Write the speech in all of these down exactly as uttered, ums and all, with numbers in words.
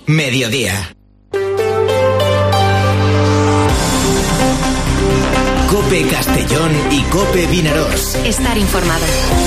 Mediodía. COPE Castellón y COPE Vinarós. Estar informado.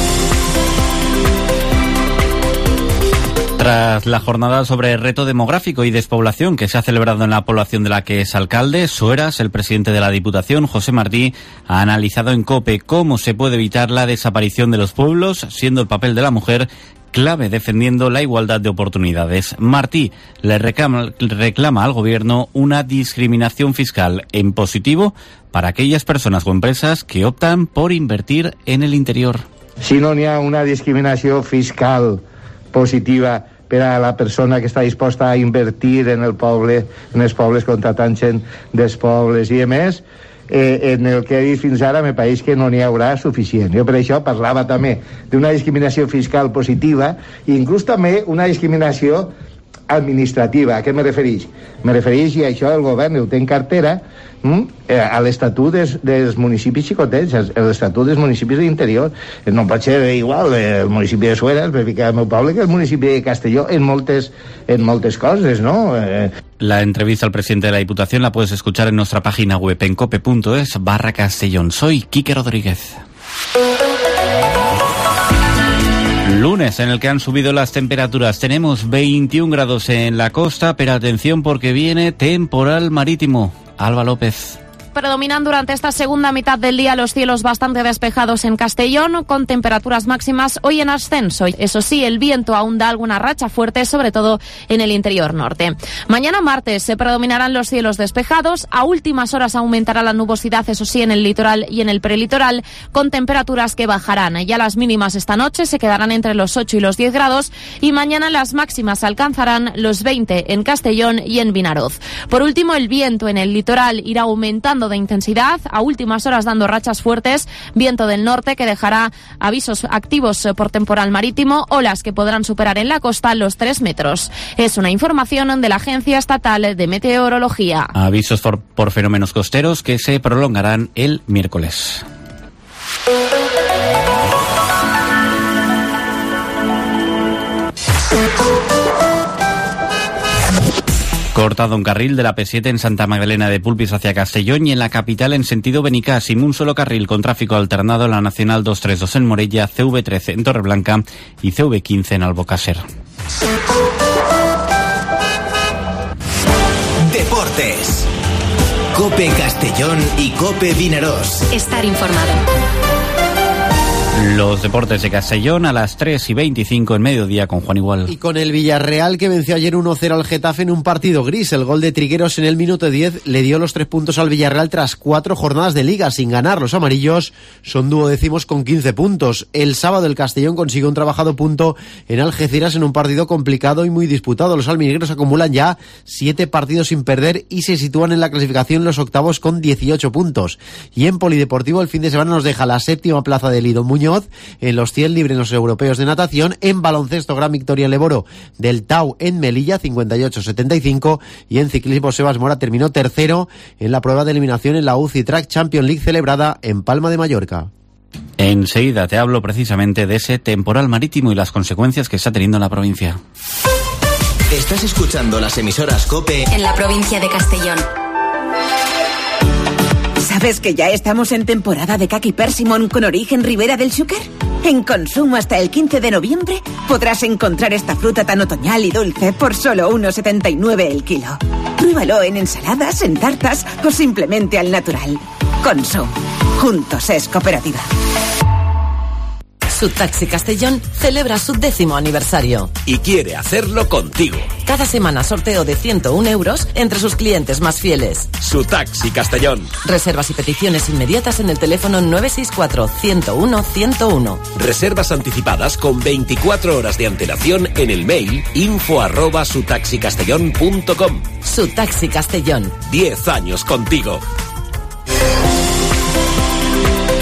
Tras la jornada sobre el reto demográfico y despoblación que se ha celebrado en la población de la que es alcalde, Sueras, el presidente de la Diputación, José Martí, ha analizado en COPE cómo se puede evitar la desaparición de los pueblos, siendo el papel de la mujer clave defendiendo la igualdad de oportunidades. Martí le reclama, reclama al Gobierno una discriminación fiscal en positivo para aquellas personas o empresas que optan por invertir en el interior. Si no hi ha una discriminació fiscal positiva per a la persona que està disposta a invertir en el poble, en els pobles, contratant gent dels pobles i a més, eh, en el que he dit fins ara me pareix que no n'hi haurà suficient. Jo per això parlava també d'una discriminació fiscal positiva i inclús també una discriminació administrativa. A què me refereix? Me refereix, i això el govern ho té en cartera, hm, a l'estatut dels, dels municipis xicotets, l'estatut dels municipis d'interior. No pot ser igual el municipi de Sueras, per ficar el meu poble, que el municipi de Castelló en moltes, en moltes coses, ¿no? Eh... La entrevista al presidente de la Diputación la puedes escuchar en nuestra página web en cope punto es barra Castellón. Soy Quique Rodríguez. Lunes en el que han subido las temperaturas. Tenemos veintiún grados en la costa, pero atención porque viene temporal marítimo. Alba López. Predominan durante esta segunda mitad del día los cielos bastante despejados en Castellón, con temperaturas máximas hoy en ascenso. Eso sí, el viento aún da alguna racha fuerte, sobre todo en el interior norte. Mañana martes se predominarán los cielos despejados. A últimas horas aumentará la nubosidad, eso sí, en el litoral y en el prelitoral, con temperaturas que bajarán. Ya las mínimas esta noche se quedarán entre los ocho y los diez grados y mañana las máximas alcanzarán los veinte en Castellón y en Vinaroz. Por último, el viento en el litoral irá aumentando de intensidad, a últimas horas dando rachas fuertes, viento del norte que dejará avisos activos por temporal marítimo, olas que podrán superar en la costa los tres metros. Es una información de la Agencia Estatal de Meteorología. Avisos por, por fenómenos costeros que se prolongarán el miércoles. Cortado un carril de la P siete en Santa Magdalena de Pulpis hacia Castellón y en la capital en sentido Benicàs, sin un solo carril con tráfico alternado en la Nacional doscientos treinta y dos en Morella, C V trece en Torreblanca y C V quince en Albocàsser. Deportes. COPE Castellón y COPE Vinarós. Estar informado. Los deportes de Castellón a las tres y veinticinco en mediodía con Juan Igual. Y con el Villarreal que venció ayer uno cero al Getafe en un partido gris. El gol de Trigueros en el minuto diez le dio los tres puntos al Villarreal tras cuatro jornadas de liga sin ganar. Los amarillos son duodécimos con quince puntos. El sábado el Castellón consiguió un trabajado punto en Algeciras en un partido complicado y muy disputado. Los alminegros acumulan ya siete partidos sin perder y se sitúan en la clasificación los octavos con dieciocho puntos. Y en Polideportivo el fin de semana nos deja la séptima plaza de Lido Muñoz en los cien libres en los europeos de natación. En baloncesto, gran victoria en Leboro del Tau en Melilla, cincuenta y ocho setenta y cinco, y en ciclismo Sebas Mora terminó tercero en la prueba de eliminación en la U C I Track Champions League celebrada en Palma de Mallorca. Enseguida te hablo precisamente de ese temporal marítimo y las consecuencias que está teniendo en la provincia. Estás escuchando las emisoras COPE en la provincia de Castellón. ¿Sabes que ya estamos en temporada de Caqui Persimmon con origen Ribera del Xúquer? En consumo hasta el quince de noviembre podrás encontrar esta fruta tan otoñal y dulce por solo uno setenta y nueve el kilo. Pruébalo en ensaladas, en tartas o simplemente al natural. Consum. Juntos es cooperativa. Subtaxi Castellón celebra su décimo aniversario. Y quiere hacerlo contigo. Cada semana sorteo de ciento uno euros entre sus clientes más fieles. Subtaxi Castellón. Reservas y peticiones inmediatas en el teléfono nueve seis cuatro, ciento uno, ciento uno. Reservas anticipadas con veinticuatro horas de antelación en el mail info arroba subtaxicastellón punto com. Subtaxi Castellón. Diez años contigo.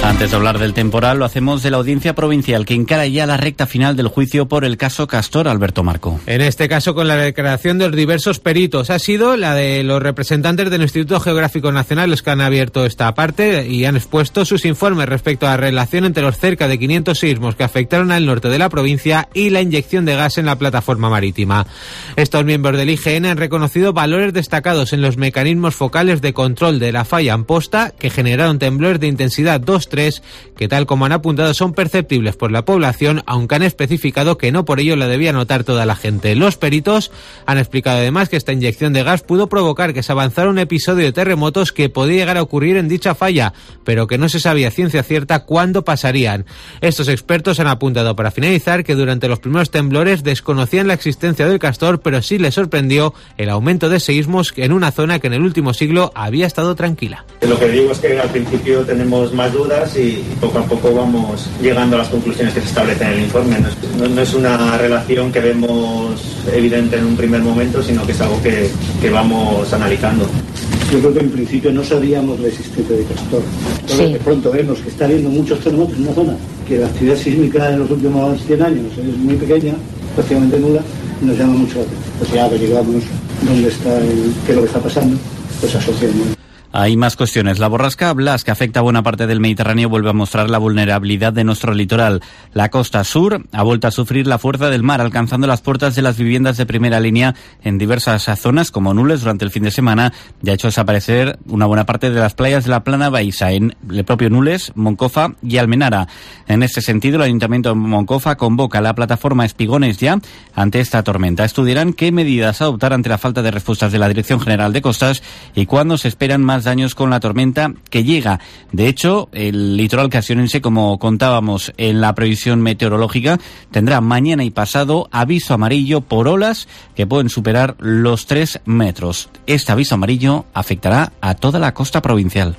Antes de hablar del temporal, lo hacemos de la Audiencia Provincial, que encara ya la recta final del juicio por el caso Castor. Alberto Marco. En este caso, con la declaración de los diversos peritos, ha sido la de los representantes del Instituto Geográfico Nacional los que han abierto esta parte y han expuesto sus informes respecto a la relación entre los cerca de quinientos sismos que afectaron al norte de la provincia y la inyección de gas en la plataforma marítima. Estos miembros del I G N han reconocido valores destacados en los mecanismos focales de control de la falla Amposta, que generaron temblores de intensidad dos tres, que tal como han apuntado son perceptibles por la población, aunque han especificado que no por ello la debía notar toda la gente. Los peritos han explicado además que esta inyección de gas pudo provocar que se avanzara un episodio de terremotos que podía llegar a ocurrir en dicha falla, pero que no se sabía ciencia cierta cuándo pasarían. Estos expertos han apuntado, para finalizar, que durante los primeros temblores desconocían la existencia del Castor, pero sí les sorprendió el aumento de seísmos en una zona que en el último siglo había estado tranquila. Lo que digo es que al principio tenemos más dudas y poco a poco vamos llegando a las conclusiones que se establecen en el informe. No es, no, no es una relación que vemos evidente en un primer momento, sino que es algo que, que vamos analizando. Yo creo que en principio no sabíamos la existencia de Castor. Entonces, sí. De pronto vemos que está habiendo muchos terremotos en una zona, que la actividad sísmica en los últimos cien años es muy pequeña, prácticamente nula, y nos llama mucho la atención. Pues ya averiguamos dónde está el, qué es lo que está pasando, pues asociamos. Hay más cuestiones. La borrasca Blas, que afecta a buena parte del Mediterráneo, vuelve a mostrar la vulnerabilidad de nuestro litoral. La costa sur ha vuelto a sufrir la fuerza del mar, alcanzando las puertas de las viviendas de primera línea en diversas zonas, como Nules durante el fin de semana, y ha hecho desaparecer una buena parte de las playas de la Plana Baísa, en el propio Nules, Moncofa y Almenara. En este sentido, el Ayuntamiento de Moncofa convoca a la plataforma Espigones Ya ante esta tormenta. Estudiarán qué medidas adoptar ante la falta de respuestas de la Dirección General de Costas y cuándo se esperan más daños con la tormenta que llega. De hecho, el litoral castellonense, como contábamos en la previsión meteorológica, tendrá mañana y pasado aviso amarillo por olas que pueden superar los tres metros. Este aviso amarillo afectará a toda la costa provincial.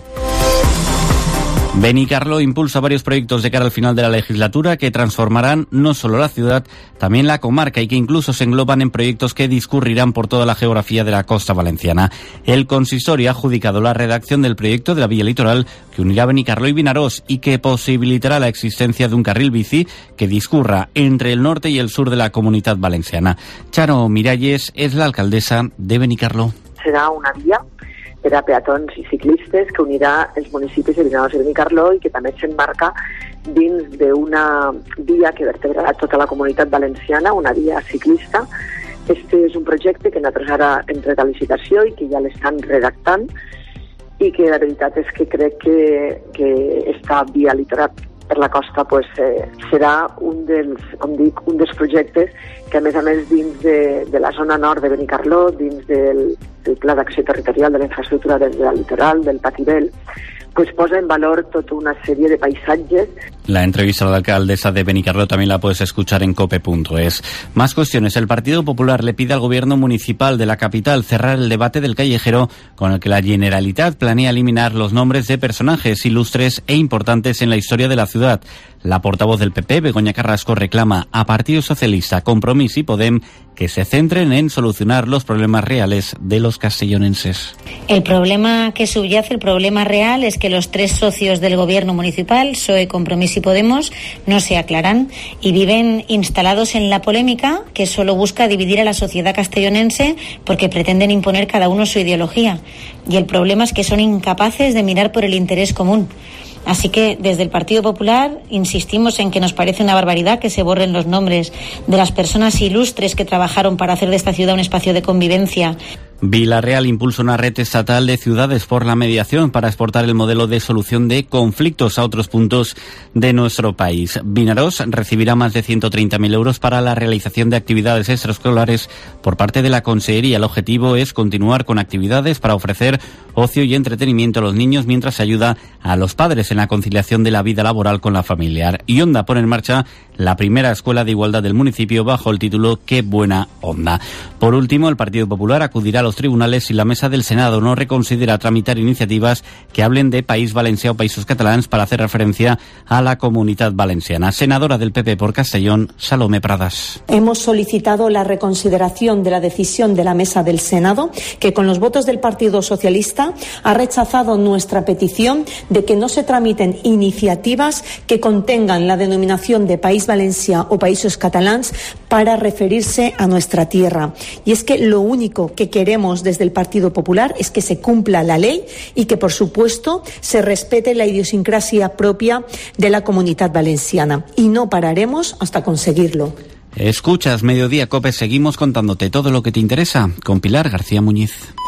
Benicarló impulsa varios proyectos de cara al final de la legislatura que transformarán no solo la ciudad, también la comarca, y que incluso se engloban en proyectos que discurrirán por toda la geografía de la costa valenciana. El consistorio ha adjudicado la redacción del proyecto de la vía litoral que unirá Benicarló y Vinaròs y que posibilitará la existencia de un carril bici que discurra entre el norte y el sur de la Comunitat Valenciana. Charo Miralles es la alcaldesa de Benicarló. Serà una via per a peatons i ciclistes que unirà els municipis de Vinaròs i Benicarló i que també s'emmarca dins d'una via que vertebrarà tota la Comunitat Valenciana, una via ciclista. Este és un projecte que nosaltres ara hem tret a licitació i que ja l'estan redactant i que la veritat és que crec que, que esta via litoral per la costa pues, eh, serà un dels, com dic, un dels projectes que a més a més dins de, de la zona nord de Benicarló, dins del, del Pla d'Acció Territorial de la Infraestructura del, del Litoral, del Patibel, pues posa en valor toda una serie de paisajes. La entrevista a la alcaldesa de Benicarló también la puedes escuchar en cope punto es. Más cuestiones. El Partido Popular le pide al gobierno municipal de la capital cerrar el debate del callejero con el que la Generalitat planea eliminar los nombres de personajes ilustres e importantes en la historia de la ciudad. La portavoz del P P, Begoña Carrasco, reclama a Partido Socialista, Compromís y Podem que se centren en solucionar los problemas reales de los castellonenses. El problema que subyace, el problema real, es que los tres socios del gobierno municipal, P S O E, Compromís y Podemos, no se aclaran y viven instalados en la polémica que solo busca dividir a la sociedad castellonense porque pretenden imponer cada uno su ideología. Y el problema es que son incapaces de mirar por el interés común. Así que desde el Partido Popular insistimos en que nos parece una barbaridad que se borren los nombres de las personas ilustres que trabajaron para hacer de esta ciudad un espacio de convivencia. Villarreal impulsa una red estatal de ciudades por la mediación para exportar el modelo de solución de conflictos a otros puntos de nuestro país. Vinaròs recibirá más de ciento treinta mil euros para la realización de actividades extraescolares por parte de la Consellería. El objetivo es continuar con actividades para ofrecer ocio y entretenimiento a los niños mientras se ayuda a los padres en la conciliación de la vida laboral con la familiar. Y Onda pone en marcha la primera escuela de igualdad del municipio bajo el título Qué buena onda. Por último, el Partido Popular acudirá a los tribunales si la mesa del Senado no reconsidera tramitar iniciativas que hablen de País Valencià o Països Catalans para hacer referencia a la Comunitat Valenciana. Senadora del P P por Castellón, Salomé Pradas. Hemos solicitado la reconsideración de la decisión de la mesa del Senado, que con los votos del Partido Socialista ha rechazado nuestra petición de que no se tramiten iniciativas que contengan la denominación de País Valencià o Països Catalans para referirse a nuestra tierra. Y es que lo único que queremos desde el Partido Popular es que se cumpla la ley y que, por supuesto, se respete la idiosincrasia propia de la Comunitat Valenciana. Y no pararemos hasta conseguirlo. Escuchas Mediodía Cope, seguimos contándote todo lo que te interesa con Pilar García Muñiz.